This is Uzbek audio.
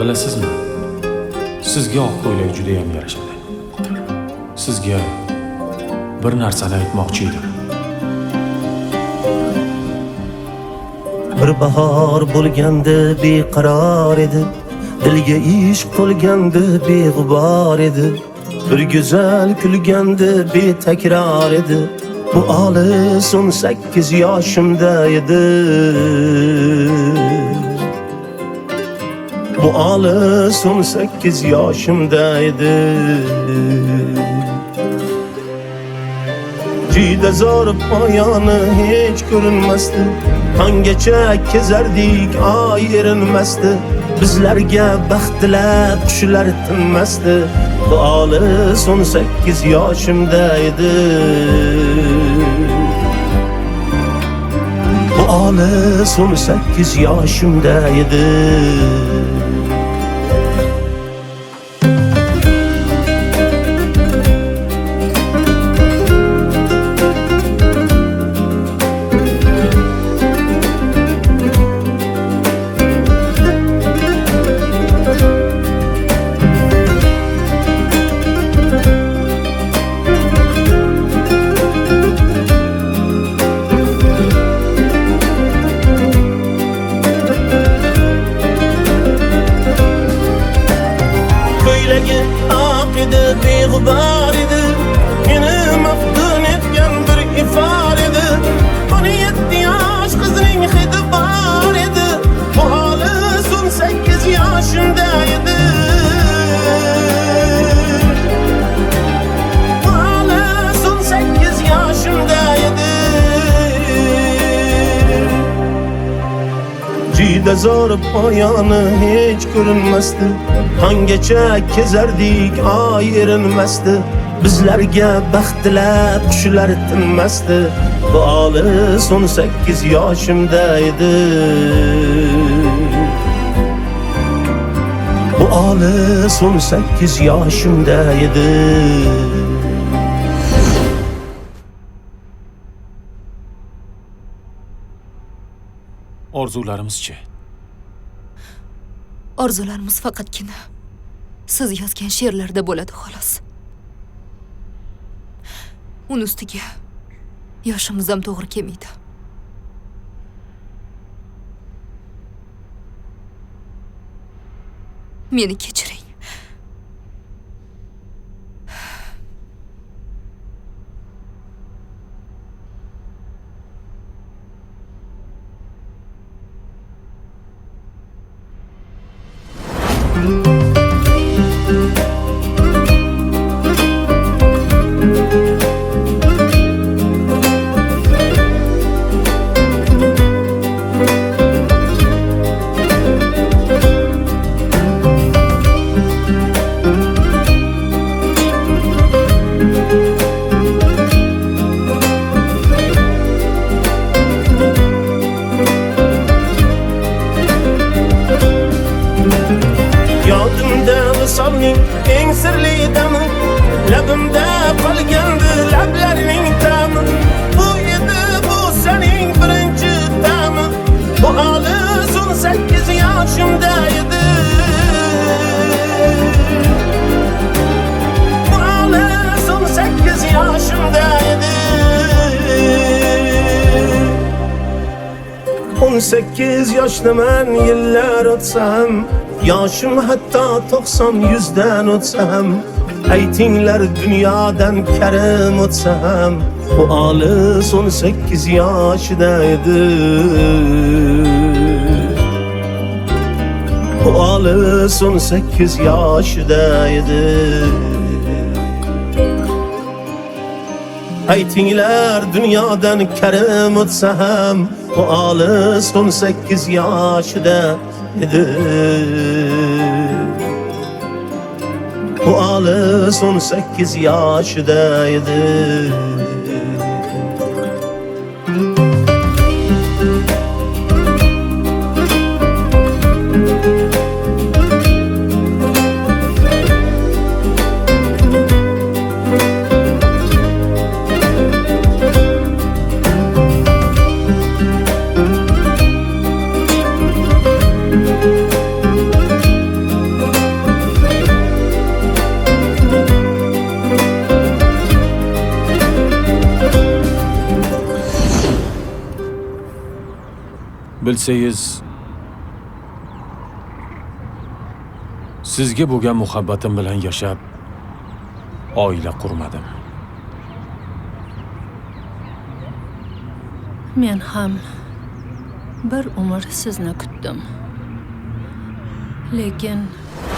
Bilasizmi? Sizga oq ko'ylak juda ham yarashadi. Sizga bir narsani aytmoqchi edim. Bir bahor bo'lganda beqaror edi, dilga ishq to'lganda beg'ubor edi. Bir go'zal kulganda betakror edi. Bu olis 18 yoshimda edi. Bu olis 18 yoshimda edi. Juda zo'r poyoni hech ko'rinmasdi. Tonggacha kezardik, oy erinmasdi. Bizlarga baxt tilab qushlar tinmasdi. Bu olis 18 yoshimda edi. Bu olis 18 yoshimda edi. Beg'ubor edi, meni maftun etgan bir ifor edi. 17 yosh qizning hidi bor edi. Bu olis 18 yoshimda edi. Bu olis 18 yoshimda edi. Juda zo'r poyoni hech ko'rinmasdi. Tonggacha kezardik, oy erinmasdi. Bizlarga baxt tilab qushlar tinmasdi. Bu olis 18 yoshimda edi. Bu olis 18 yoshimda edi. Orzularimizchi? Orzularimiz faqatgina siz yozgan she'rlarda bo'ladi xolos. Uni ustiga yoshimiz ham to'g'ri kelmaydi. Meni kechiring. Yodimda visolning eng sirli dami, labimda qolgandi lablarning ta'mi. Bu edi bu sening birinchi ta'mi. Bu olis 18 yoshimda edi. Bu olis 18 yoshimda edi. 18 yoshdaman, yillar o'tsam, yoshim hatto 90-100dan o'tsam, aytinglar dunyodan karim o'tsam, bu olis 18 yoshida edi. Bu olis 18 yoshida edi. Aytinglar dunyodan karim o'tsam, bu olis 18 yoshida edi. Bu olis 18 yoshida edi. Bilsangiz, sizga bo'lgan muhabbatim bilan yashab, oila qurmadim. Men ham bir umr sizni kutdim. Lekin